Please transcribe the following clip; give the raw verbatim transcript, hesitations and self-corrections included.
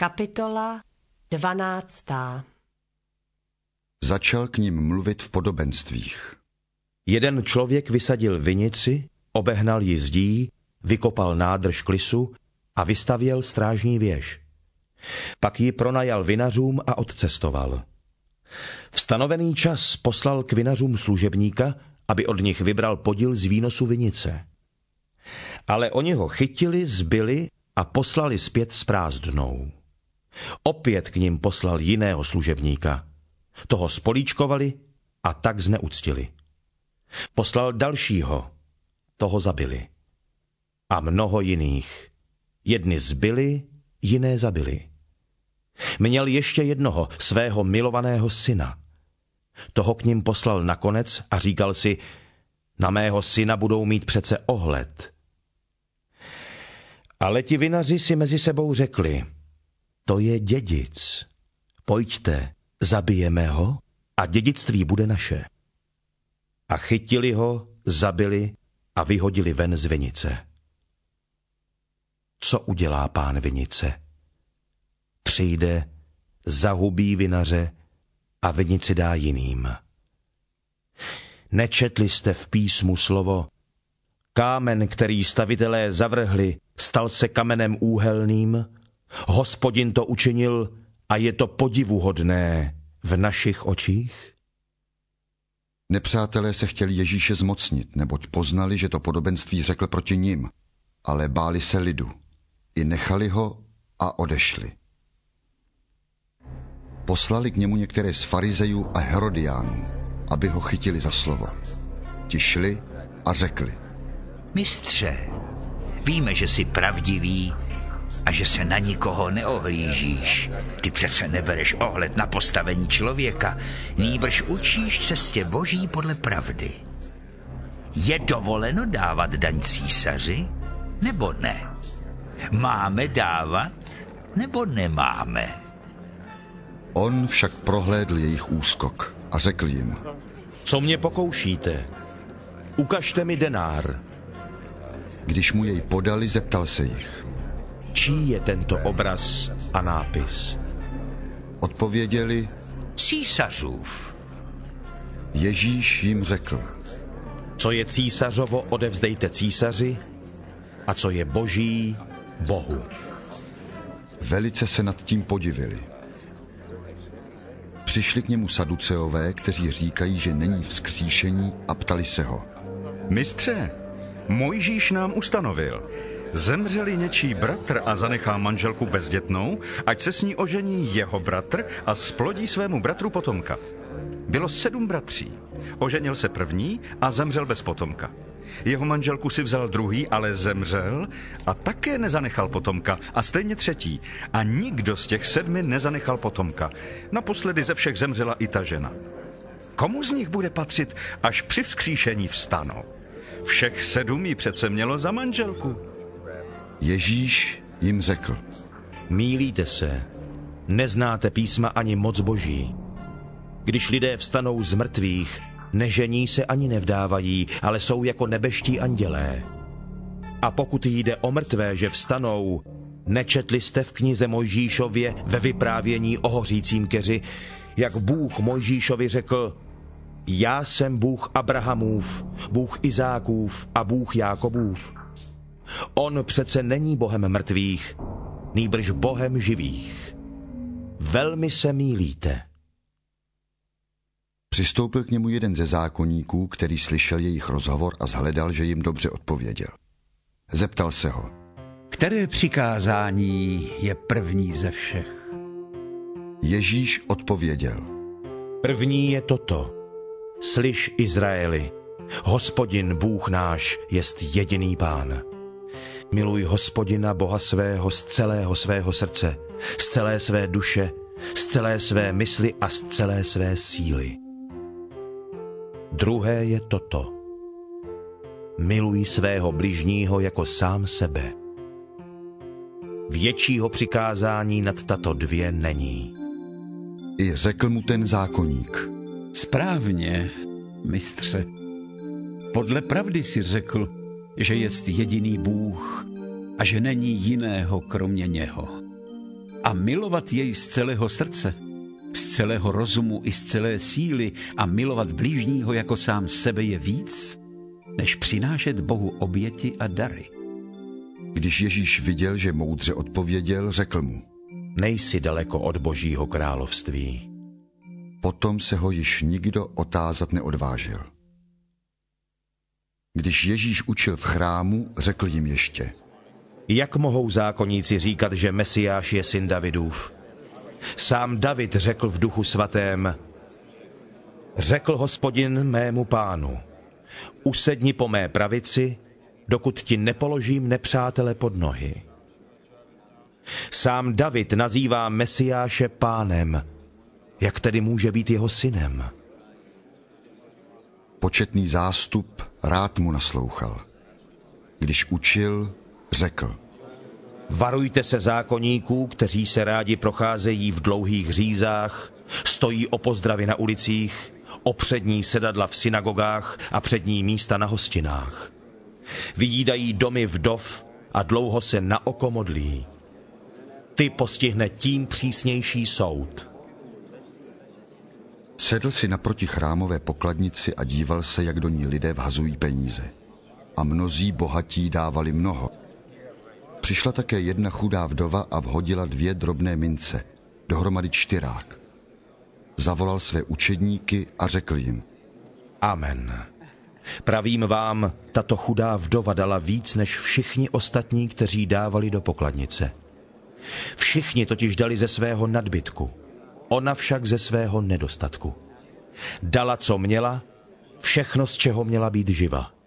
Kapitola dvanáctá. Začal k nim mluvit v podobenstvích. Jeden člověk vysadil vinici, obehnal ji zdí, vykopal nádrž klisu a vystavěl strážní věž. Pak ji pronajal vinařům a odcestoval. V stanovený čas poslal k vinařům služebníka, aby od nich vybral podíl z výnosu vinice. Ale oni ho chytili, zbili a poslali zpět s prázdnou. Opět k nim poslal jiného služebníka. Toho spolíčkovali a tak zneuctili. Poslal dalšího, toho zabili. A mnoho jiných. Jedny zbili, jiné zabili. Měl ještě jednoho, svého milovaného syna. Toho k nim poslal nakonec a říkal si, na mého syna budou mít přece ohled. Ale ti vinaři si mezi sebou řekli, to je dědic. Pojďte, zabijeme ho a dědictví bude naše. A chytili ho, zabili a vyhodili ven z vinice. Co udělá pán vinice? Přijde, zahubí vinaře a vinici dá jiným. Nečetli jste v písmu slovo, kámen, který stavitelé zavrhli, stal se kamenem úhelným? Hospodin to učinil a je to podivuhodné v našich očích? Nepřátelé se chtěli Ježíše zmocnit, neboť poznali, že to podobenství řekl proti nim, ale báli se lidu. I nechali ho a odešli. Poslali k němu některé z farizejů a Herodiánů, aby ho chytili za slovo. Ti šli a řekli, Mistře, víme, že jsi pravdivý a že se na nikoho neohlížíš. Ty přece nebereš ohled na postavení člověka, nýbrž učíš cestě Boží podle pravdy. Je dovoleno dávat daň císaři, nebo ne? Máme dávat, nebo nemáme? On však prohlédl jejich úskok a řekl jim, co mě pokoušíte? Ukažte mi denár. Když mu jej podali, zeptal se jich, čí je tento obraz a nápis? Odpověděli, Císařův. Ježíš jim řekl, co je císařovo, odevzdejte císaři, a co je boží, Bohu. Velice se nad tím podivili. Přišli k němu saduceové, kteří říkají, že není vzkříšení, a ptali se ho. Mistře, Mojžíš nám ustanovil, zemřeli něčí bratr a zanechá manželku bezdětnou, ať se s ní ožení jeho bratr a splodí svému bratru potomka. Bylo sedm bratří. Oženil se první a zemřel bez potomka. Jeho manželku si vzal druhý, ale zemřel a také nezanechal potomka, a stejně třetí. A nikdo z těch sedmi nezanechal potomka. Naposledy ze všech zemřela i ta žena. Komu z nich bude patřit, až při vzkříšení vstanou? Všech sedm jí přece mělo za manželku. Ježíš jim řekl, mýlíte se, neznáte písma ani moc Boží. Když lidé vstanou z mrtvých, nežení se ani nevdávají, ale jsou jako nebeští andělé. A pokud jde o mrtvé, že vstanou, nečetli jste v knize Mojžíšově ve vyprávění o hořícím keři, jak Bůh Mojžíšovi řekl, já jsem Bůh Abrahamův, Bůh Izákův a Bůh Jákobův. On přece není Bohem mrtvých, nýbrž Bohem živých. Velmi se mýlíte. Přistoupil k němu jeden ze zákonníků, který slyšel jejich rozhovor a shledal, že jim dobře odpověděl. Zeptal se ho, které přikázání je první ze všech? Ježíš odpověděl, první je toto. Slyš, Izraeli, Hospodin Bůh náš jest jediný Pán. Miluj Hospodina Boha svého z celého svého srdce, z celé své duše, z celé své mysli a z celé své síly. Druhé je toto. Miluj svého bližního jako sám sebe. Většího přikázání nad tato dvě není. I řekl mu ten zákonník, správně, mistře. Podle pravdy si řekl, že jest jediný Bůh a že není jiného kromě něho. a milovat jej z celého srdce, z celého rozumu i z celé síly a milovat blížního jako sám sebe je víc, než přinášet Bohu oběti a dary. Když Ježíš viděl, že moudře odpověděl, řekl mu: Nejsi daleko od Božího království. Potom se ho již nikdo otázat neodvážil. Když Ježíš učil v chrámu, řekl jim ještě: Jak mohou zákonníci říkat, že Mesiáš je syn Davidův? Sám David řekl v Duchu svatém: Řekl Hospodin mému pánu, usedni po mé pravici, dokud ti nepoložím nepřátele pod nohy. Sám David nazývá Mesiáše pánem. Jak tedy může být jeho synem? Početný zástup rád mu naslouchal. Když učil, řekl: Varujte se zákonníků, kteří se rádi procházejí v dlouhých řízách, stojí o pozdravy na ulicích, o přední sedadla v synagogách a přední místa na hostinách. Vyjídají domy vdov a dlouho se na oko modlí. Ty postihne tím přísnější soud. Sedl si naproti chrámové pokladnici a díval se, jak do ní lidé vhazují peníze. A mnozí bohatí dávali mnoho. Přišla také jedna chudá vdova a vhodila dvě drobné mince, dohromady čtyrák. Zavolal své učedníky a řekl jim: Amen. Pravím vám, tato chudá vdova dala víc než všichni ostatní, kteří dávali do pokladnice. Všichni totiž dali ze svého nadbytku, ona však ze svého nedostatku. Dala, co měla, všechno, z čeho měla být živa.